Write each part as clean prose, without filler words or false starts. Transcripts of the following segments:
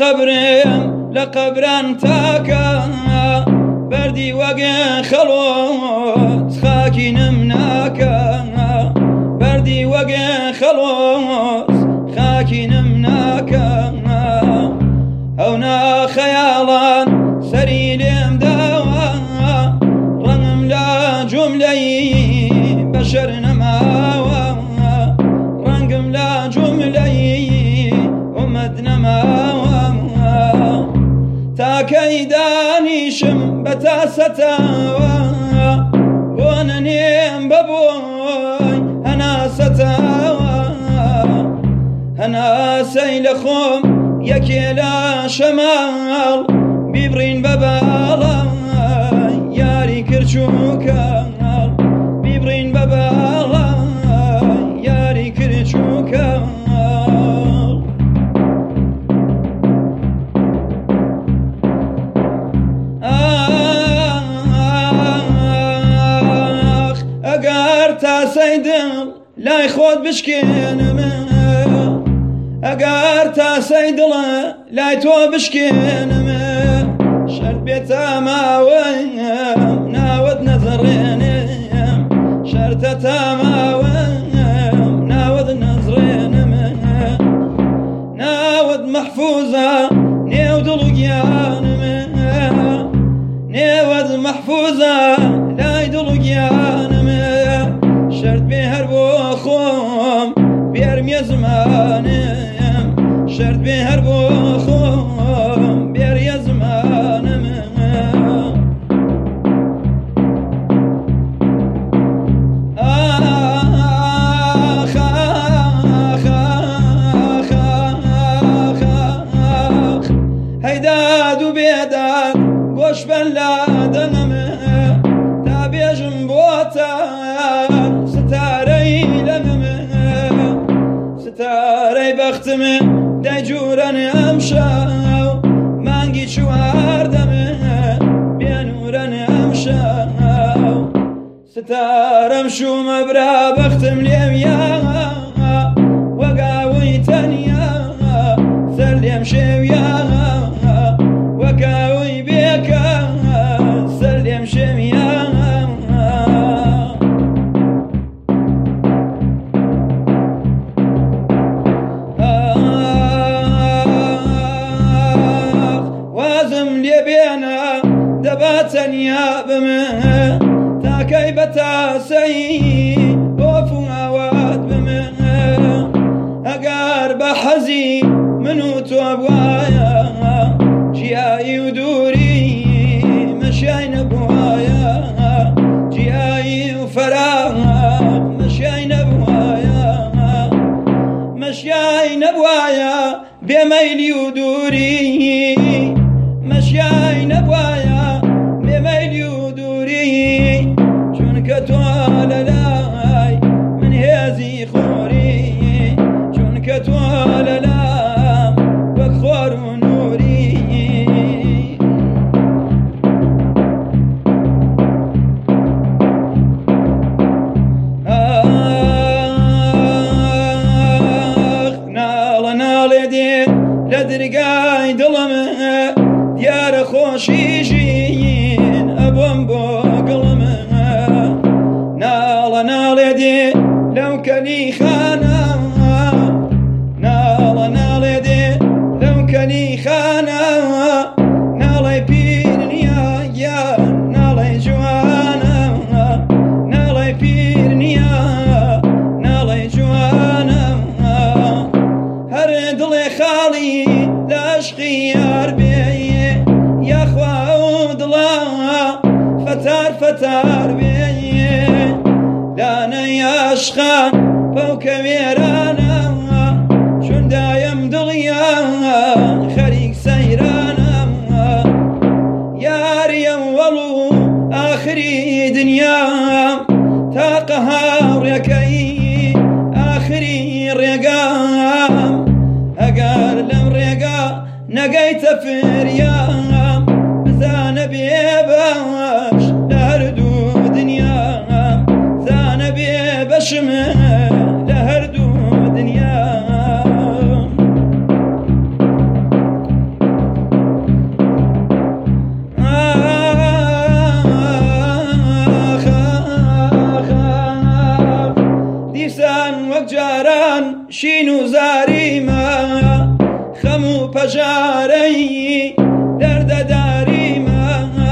قبرم لقبران تاكا بردي وقن خلوت خاكي نمناكا بردي وقن خلوت خاكي نمناكا هونا خيالا سريلم داوا رنم لا جملي بشر نماوا رنقم لا جملي أمد نماوا تا كيدانيشم بتاستاوا وننيم ببوي أنا ستاوا أنا سيلخم يكيلا شمال بيبرين ببالا ياري كرشوكا بيبرين ببالا ياري كرشوكا اگر تا سيدل لا يخوض بشكين اگر تا سيدل لا يتوى بشكين شرط بيتا ماوي ناود نظرين شرط تماوي ناود نظرين ناود محفوظة نيود لقيان نيود محفوظة لا يدلقيان شرط بهربو خوم بيرمي زمان شرط بهربو خوم بيرمي زمان آخ آخ آخ آخ آخ هيداد وبيداد قوش بلادن تابيجم بوتان ستاري لنم ستاري بختم دجورن امشاو مانگی چواردم بینورن امشاو ستارم شو مبرا بختم لیم یا وقاوي تنيا سلم شويا وقاوي بيكا سلم شويا دباتنيا بمه تاكي بتاسي وفوات بمه اقار بحزي منو توبوايا جياي ودوري مشاين بوايا جياي وفراغ مشاين بوايا مشاين بوايا بميلي ودوري مشاين بوايا بميلي ودوري شونك توال لاي من هذي خوري شونك توال لا بخور نوري نال نال دي لدرقاي ظلمه ديار خوشيجين أبوم بقلمه نال نال دي لو كني خانا نال نال دي لو كني خانا نال بيرني يا نال جوانا نال بيرني نال جوانا هرد لي خالي لاشقي ربي يا خواد الله فتار فتار بي لانا يا اشخان فوق ويرانا شون دايم دليا خريق سيرانا يا ريم ولو اخري دنيا تاقها ريكي اخري ريقام اقال لم ريقا نقيت في ريام زان بيباش لهردو دنيا زان بيباش لهردو دنيا شین و زاریمە خەم و پەژارەی دەردەداریمە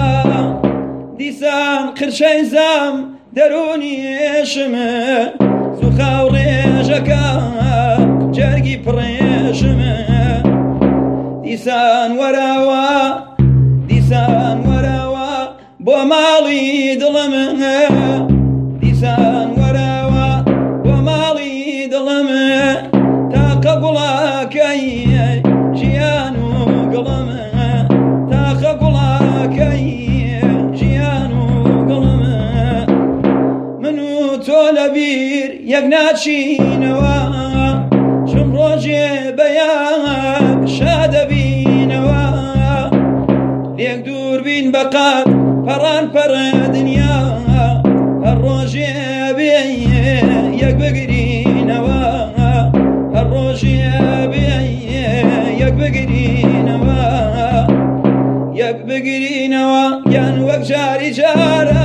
دیسان قرشەی زام دەرونی ئێشمە زوخا و ڕێژەکە جەرگی پڕێژمە دیسان وەراوە دیسان وەراوە بۆ ماڵی دڵمە دیسان وەراوە بۆ ماڵی دڵمە تاقە گوڵاکەی ژیان و گڵمە تاقە گوڵاکەی ژیان و گڵمە من و تۆ لەبیر یەک ناچینەوە چم ڕۆژێ بەیان شادەبینەوە لێک دوور بین بەقات پەڕان پەڕە دنیا هەر ڕۆژێ بێ یەک بگرینەوە هەر ڕۆژێ بێ یەک بگرینەوە یەک بگرینەوە یان وەک جاری جارە